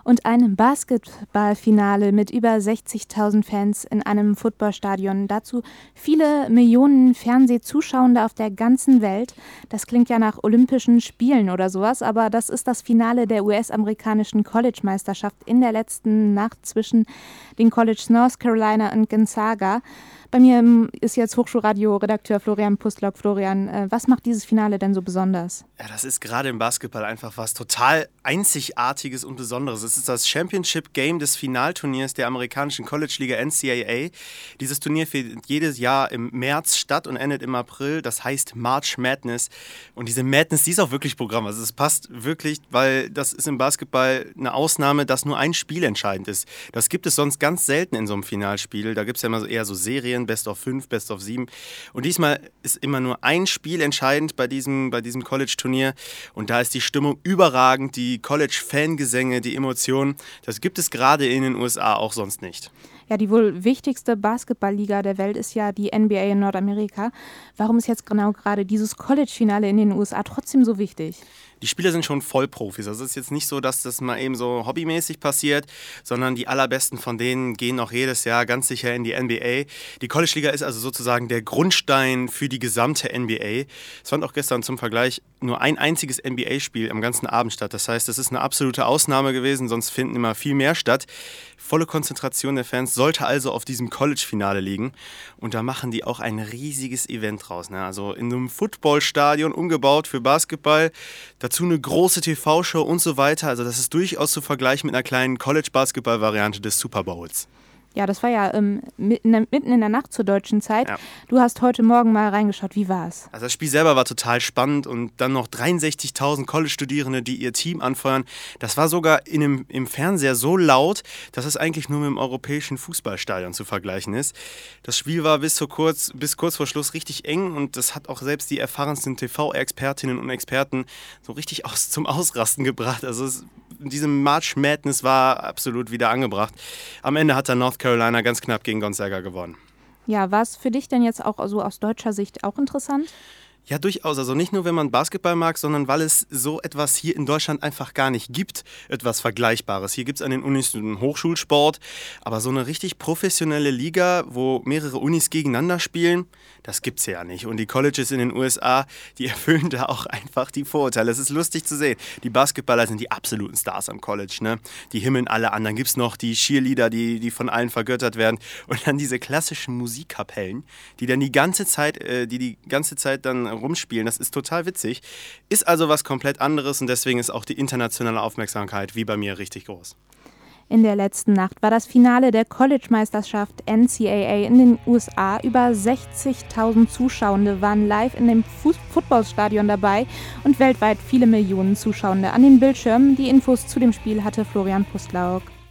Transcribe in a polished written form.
und ein Basketballfinale mit über 60.000 Fans in einem Footballstadion. Dazu viele Millionen Fernsehzuschauende auf der ganzen Welt. Das klingt ja nach Olympischen Spielen oder sowas, aber das ist das Finale der US-amerikanischen College-Meisterschaft in der letzten Nacht zwischen den Colleges North Carolina und Gonzaga. Bei mir ist jetzt Hochschulradio-Redakteur Florian Pustlock. Florian, was macht dieses Finale denn so besonders? Ja, das ist gerade im Basketball einfach was total Einzigartiges und Besonderes. Es ist das Championship-Game des Finalturniers der amerikanischen College-Liga NCAA. Dieses Turnier findet jedes Jahr im März statt und endet im April. Das heißt March Madness. Und diese Madness, die ist auch wirklich Programm. Also es passt wirklich, weil das ist im Basketball eine Ausnahme, dass nur ein Spiel entscheidend ist. Das gibt es sonst ganz selten in so einem Finalspiel. Da gibt es ja immer eher so Serien, Best of 5, Best of 7. Und diesmal ist immer nur ein Spiel entscheidend bei diesem College-Turnier. Und da ist die Stimmung überragend, die College-Fangesänge, die Emotionen. Das gibt es gerade in den USA auch sonst nicht. Ja, die wohl wichtigste Basketballliga der Welt ist ja die NBA in Nordamerika. Warum ist jetzt genau gerade dieses College-Finale in den USA trotzdem so wichtig? Die Spieler sind schon Vollprofis. Also es ist jetzt nicht so, dass das mal eben so hobbymäßig passiert, sondern die allerbesten von denen gehen auch jedes Jahr ganz sicher in die NBA. Die College-Liga ist also sozusagen der Grundstein für die gesamte NBA. Es fand auch gestern zum Vergleich nur ein einziges NBA-Spiel am ganzen Abend statt. Das heißt, das ist eine absolute Ausnahme gewesen, sonst finden immer viel mehr statt. Volle Konzentration der Fans sollte also auf diesem College-Finale liegen. Und da machen die auch ein riesiges Event draus. Ne? Also in einem Footballstadion umgebaut für Basketball. Dazu eine große TV-Show und so weiter. Also das ist durchaus zu vergleichen mit einer kleinen College-Basketball-Variante des Super Bowls. Ja, das war ja mitten in der Nacht zur deutschen Zeit. Ja. Du hast heute Morgen mal reingeschaut. Wie war's? Also das Spiel selber war total spannend und dann noch 63.000 College-Studierende, die ihr Team anfeuern. Das war sogar im Fernseher so laut, dass es eigentlich nur mit dem europäischen Fußballstadion zu vergleichen ist. Das Spiel war bis kurz vor Schluss richtig eng und das hat auch selbst die erfahrensten TV-Expertinnen und Experten so richtig zum Ausrasten gebracht. Also diese March Madness war absolut wieder angebracht. Am Ende hat dann North Carolina ganz knapp gegen Gonzaga gewonnen. Ja, war es für dich denn jetzt auch so aus deutscher Sicht auch interessant? Ja, durchaus. Also nicht nur, wenn man Basketball mag, sondern weil es so etwas hier in Deutschland einfach gar nicht gibt, etwas Vergleichbares. Hier gibt es an den Unis einen Hochschulsport, aber so eine richtig professionelle Liga, wo mehrere Unis gegeneinander spielen, das gibt's ja nicht. Und die Colleges in den USA, die erfüllen da auch einfach die Vorurteile. Es ist lustig zu sehen. Die Basketballer sind die absoluten Stars am College, ne? Die himmeln alle an. Dann gibt's noch die Cheerleader, die von allen vergöttert werden. Und dann diese klassischen Musikkapellen, die dann die ganze Zeit dann rumspielen. Das ist total witzig. Ist also was komplett anderes und deswegen ist auch die internationale Aufmerksamkeit wie bei mir richtig groß. In der letzten Nacht war das Finale der College-Meisterschaft NCAA in den USA. Über 60.000 Zuschauende waren live in dem Footballstadion dabei und weltweit viele Millionen Zuschauende an den Bildschirmen. Die Infos zu dem Spiel hatte Florian Pustlauk.